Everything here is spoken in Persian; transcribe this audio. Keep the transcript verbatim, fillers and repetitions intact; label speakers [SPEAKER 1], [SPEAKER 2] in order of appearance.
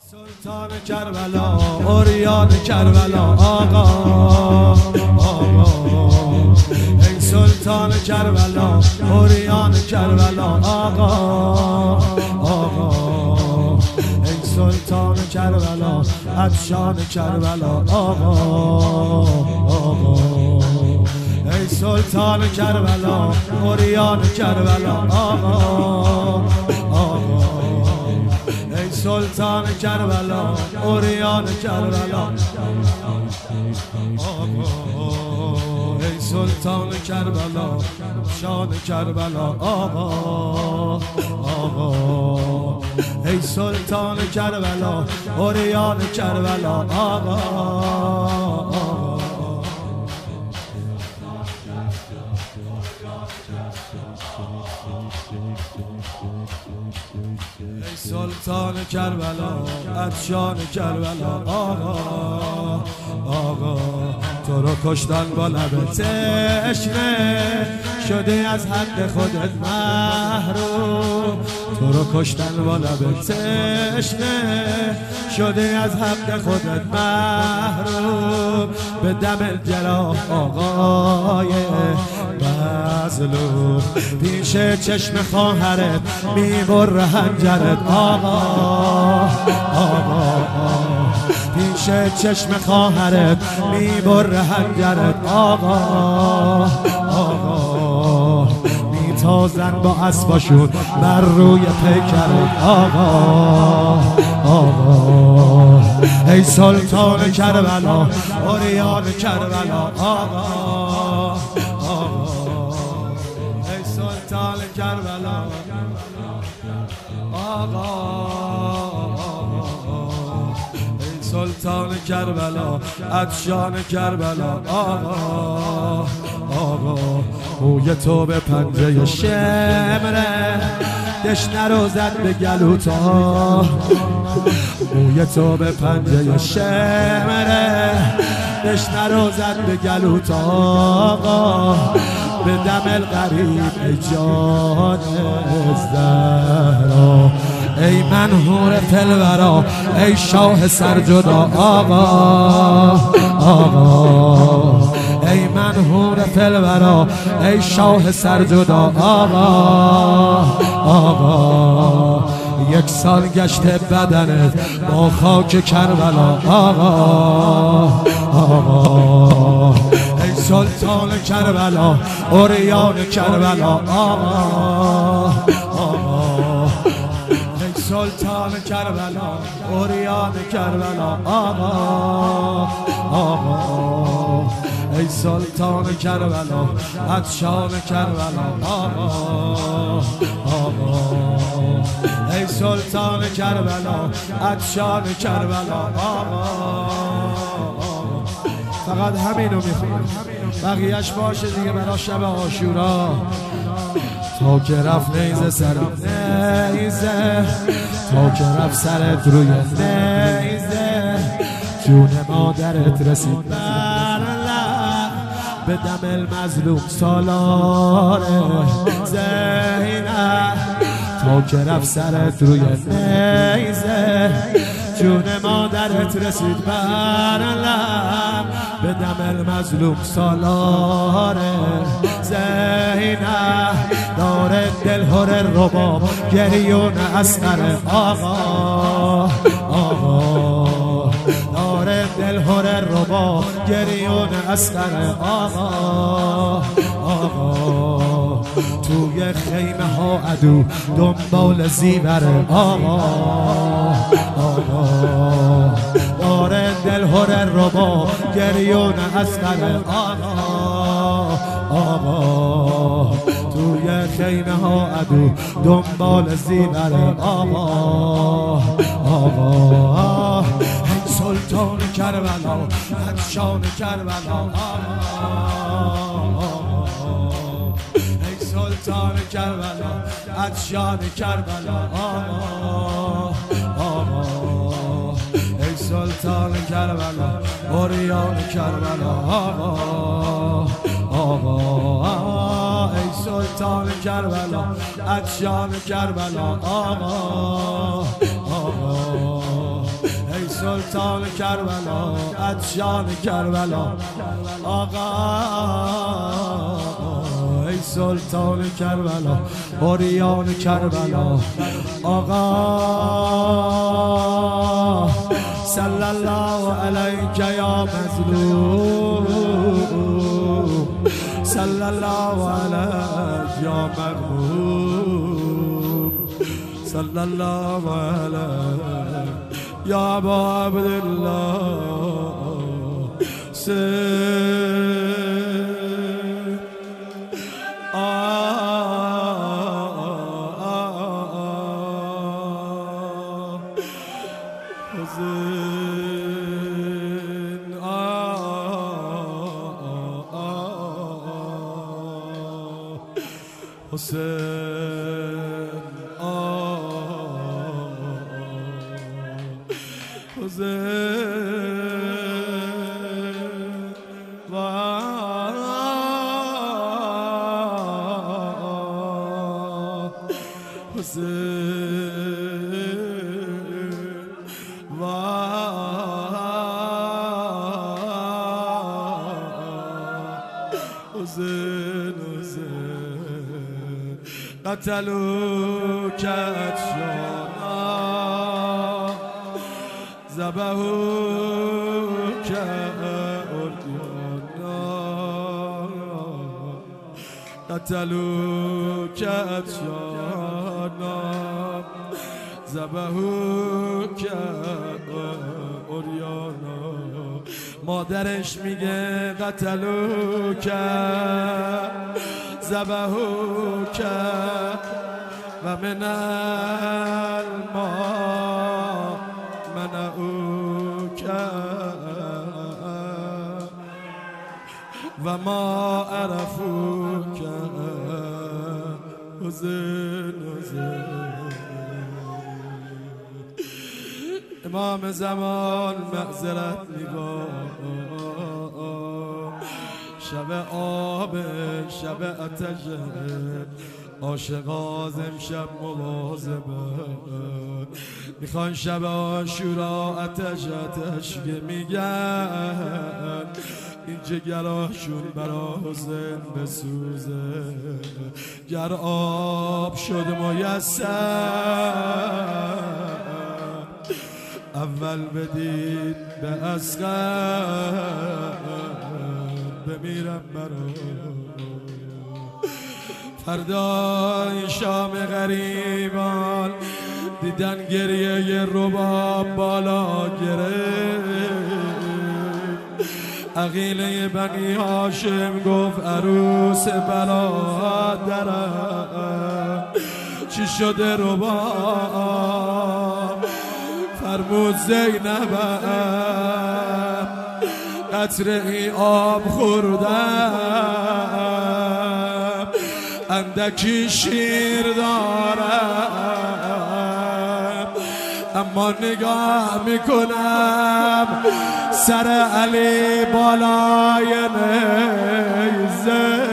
[SPEAKER 1] سلطان کربلا اوریان کربلا آقا آقا ای سلطان کربلا اوریان کربلا آقا آقا ای سلطان کربلا عطشان کربلا آقا آقا ای سلطان کربلا اوریان کربلا آقا آقا ای سلطان کربلا اوریان کربلا آقا ای سلطان کربلا شان کربلا آقا آقا ای سلطان کربلا اوریان کربلا آقا آقا ای سلطان کربلا عطشان کربلا آقا آقا تو رو کشتن با لب تشنه شده از حد خودت محروم تو رو کشتن با لب تشنه شده از حد خودت محروم به دم الجراح آقای مظلوم پیش چشم خواهرت میبر هنجرت آقا آقا پیش چشم خواهرت میبر هنجرت آقا آقا میتازن با اسباشون بر روی پیکرت آقا آقا ای سلطان کربلا اوریان کربلا آقا آقا ای سلطان کربلا آقا ای سلطان کربلا عطشان کربلا آقا آقا موی تو به پنجه شمره دشنه رو زد به گلوتا موی تو به پنجه شمره دشنه رو زد به گلوتا آقا به دم الغریب ای جان الزهرا ای منحور فلورا ای شاه سرجدا آقا آقا ای منحور فلورا ای شاه سرجدا آقا آقا یک سال گشته بدنت با خاک کربلا آقا آقا ای سلطان کربلا اوریان کربلا آقا آقا ای سلطان کربلا اوریان کربلا آقا آقا ای سلطان کربلا عطشان کربلا آقا آقا ای سلطان کربلا عطشان کربلا آقا فقط همینو میخوام بقیهش باشه دیگه برای شب عاشورا تا که رفت نیزه سرم نیزه تا که رفت سرت روی نیزه جون مادرت رسید بر لب به دم المظلوم سالار زینب تا که رفت سرت روی نیزه جون مادرت رسید بر لب به دم المظلوم سالار زینب داره دل هر رباب گریون اسقر آقا آقا داره دل هر رباب گریون اسقر آقا آقا توی خیمه ها عدو دنبال زیور آقا آقا داره دل هر رباب گریون اسقر آقا آقا توی خیمه ها عدو دنبال زیور آقا آقا ای سلطان کربلا عطشان کربلا آقا ای سلطان کربلا عطشان کربلا آقا آقا ای سلطان کربلا اوریان کربلا آقا آقا ای سلطان کربلا عطشان کربلا آقا آقا سلطان کربلا عطشان کربلا آقا ای سلطان کربلا اوریان کربلا آقا صلی الله علیک یا مظلوم صلی الله علیک یا مغموم صلی الله علیک یا ابا عبدالله سید حسین حسین و حسین و حسین حسین قتلوك عطشانا ذبحوك عريانا قتلوك عطشانا ذبحوك عريانا مادرش میگه قتلوک ذبحوک و من الماء منعوک و ما عرفوک حسین حسین امام زمان معذرت می‌خوام شب آب شب آتش عاشقاز امشب مواظبه میخوان شب عاشورا آتش آتش که میگن این جگراشون برا حسین بسوزه گر آب شد میسر اول بدید به اصغر بمیرم برا فردای شام غریبان دیدن گریه رباب بالا گرفت عقیله بنی هاشم گفت عروس برادرم چی شده رباب فرمود زینبم قطره ای آب خوردم اندکی شیر دارم اما نگاه میکنم سر علی بالای نیزه